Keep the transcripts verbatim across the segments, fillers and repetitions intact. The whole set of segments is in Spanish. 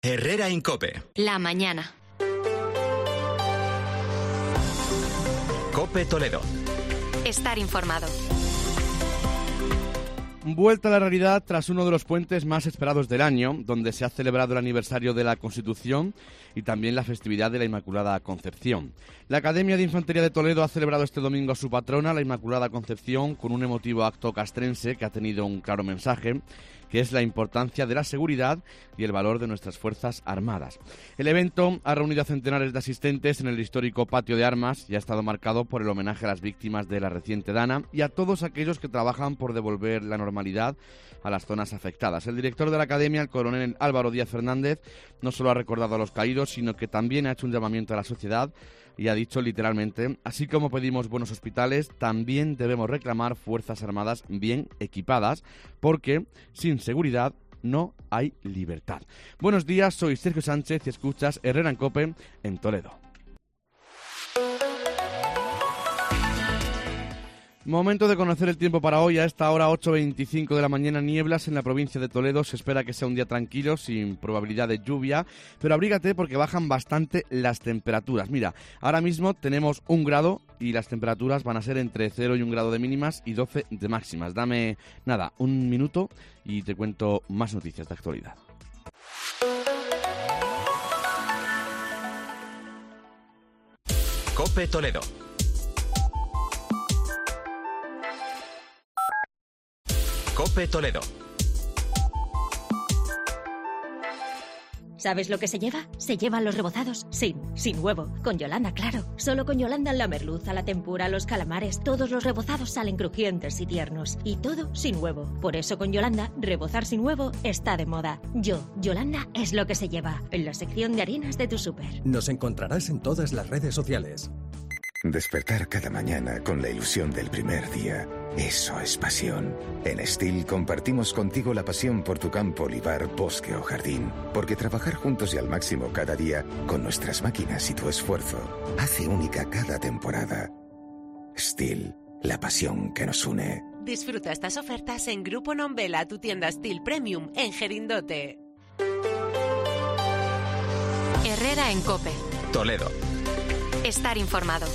Herrera en COPE. La mañana. COPE Toledo. Estar informado. Vuelta a la realidad tras uno de los puentes más esperados del año, donde se ha celebrado el aniversario de la Constitución y también la festividad de la Inmaculada Concepción. La Academia de Infantería de Toledo ha celebrado este domingo a su patrona, la Inmaculada Concepción, con un emotivo acto castrense que ha tenido un claro mensaje, que es la importancia de la seguridad y el valor de nuestras Fuerzas Armadas. El evento ha reunido a centenares de asistentes en el histórico patio de armas y ha estado marcado por el homenaje a las víctimas de la reciente Dana y a todos aquellos que trabajan por devolver la normalidad a las zonas afectadas. El director de la Academia, el coronel Álvaro Díaz Fernández, no solo ha recordado a los caídos, sino que también ha hecho un llamamiento a la sociedad y ha dicho literalmente: así como pedimos buenos hospitales, también debemos reclamar Fuerzas Armadas bien equipadas, porque sin seguridad no hay libertad. Buenos días, soy Sergio Sánchez y escuchas Herrera en COPE en Toledo. Momento de conocer el tiempo para hoy. A esta hora, ocho veinticinco de la mañana, nieblas en la provincia de Toledo. Se espera que sea un día tranquilo, sin probabilidad de lluvia, pero abrígate porque bajan bastante las temperaturas. Mira, ahora mismo tenemos un grado y las temperaturas van a ser entre cero y un grado de mínimas y doce de máximas. Dame, nada, un minuto y te cuento más noticias de actualidad. COPE Toledo. COPE Toledo. ¿Sabes lo que se lleva? Se llevan los rebozados sin, sin huevo. Con Yolanda, claro. Solo con Yolanda la merluza, la tempura, los calamares, todos los rebozados salen crujientes y tiernos. Y todo sin huevo. Por eso con Yolanda, rebozar sin huevo está de moda. Yo, Yolanda, es lo que se lleva. En la sección de harinas de tu súper. Nos encontrarás en todas las redes sociales. Despertar cada mañana con la ilusión del primer día. Eso es pasión. En Stihl compartimos contigo la pasión por tu campo, olivar, bosque o jardín. Porque trabajar juntos y al máximo cada día, con nuestras máquinas y tu esfuerzo, hace única cada temporada. Stihl, la pasión que nos une. Disfruta estas ofertas en Grupo Nombela, tu tienda Stihl Premium, en Gerindote. Herrera en COPE. Toledo. Estar informado.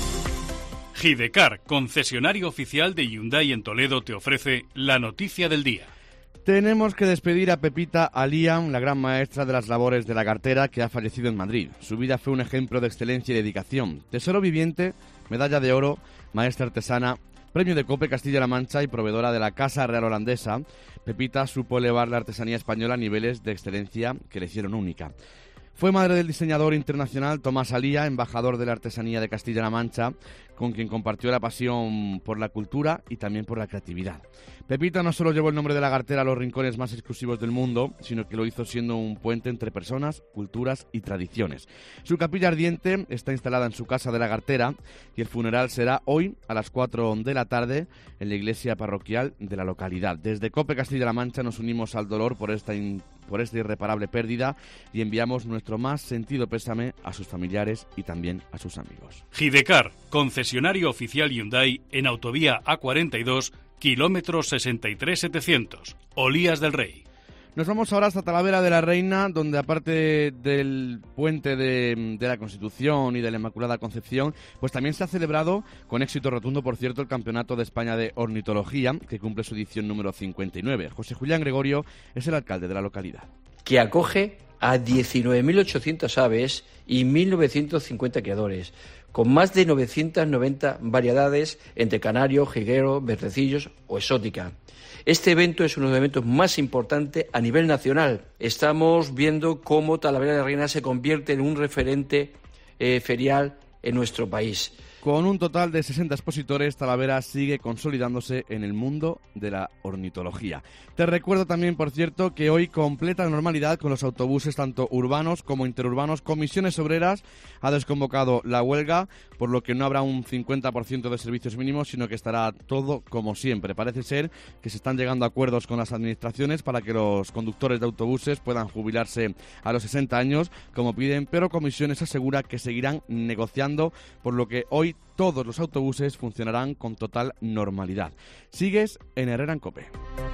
Gidecar, concesionario oficial de Hyundai en Toledo, te ofrece la noticia del día. Tenemos que despedir a Pepita Alian, la gran maestra de las labores de la cartera, que ha fallecido en Madrid. Su vida fue un ejemplo de excelencia y dedicación. Tesoro viviente, medalla de oro, maestra artesana, premio de COPE Castilla-La Mancha y proveedora de la Casa Real Holandesa. Pepita supo elevar la artesanía española a niveles de excelencia que le hicieron única. Fue madre del diseñador internacional Tomás Alía, embajador de la artesanía de Castilla-La Mancha, con quien compartió la pasión por la cultura y también por la creatividad. Pepita no solo llevó el nombre de la Gartera a los rincones más exclusivos del mundo, sino que lo hizo siendo un puente entre personas, culturas y tradiciones. Su capilla ardiente está instalada en su casa de la Gartera y el funeral será hoy a las cuatro de la tarde en la iglesia parroquial de la localidad. Desde COPE Castilla-La Mancha nos unimos al dolor por esta in- por esta irreparable pérdida y enviamos nuestro más sentido pésame a sus familiares y también a sus amigos. Gidecar, concesionario oficial Hyundai en autovía A cuarenta y dos, kilómetro sesenta y tres setecientos, Olías del Rey. Nos vamos ahora hasta Talavera de la Reina, donde aparte del puente de, de la Constitución y de la Inmaculada Concepción, pues también se ha celebrado, con éxito rotundo por cierto, el Campeonato de España de Ornitología, que cumple su edición número cincuenta y nueve. José Julián Gregorio es el alcalde de la localidad. Que acoge a diecinueve mil ochocientas aves y mil novecientos cincuenta criadores, con más de novecientas noventa variedades entre canario, jiguero, verdecillos o exótica. Este evento es uno de los eventos más importantes a nivel nacional. Estamos viendo cómo Talavera de la Reina se convierte en un referente eh, ferial en nuestro país. Con un total de sesenta expositores, Talavera sigue consolidándose en el mundo de la ornitología. Te recuerdo también, por cierto, que hoy completa normalidad con los autobuses tanto urbanos como interurbanos. Comisiones Obreras ha desconvocado la huelga, por lo que no habrá un cincuenta por ciento de servicios mínimos, sino que estará todo como siempre. Parece ser que se están llegando a acuerdos con las administraciones para que los conductores de autobuses puedan jubilarse a los sesenta años, como piden, pero Comisiones asegura que seguirán negociando, por lo que hoy todos los autobuses funcionarán con total normalidad. Sigues en Herrera en COPE.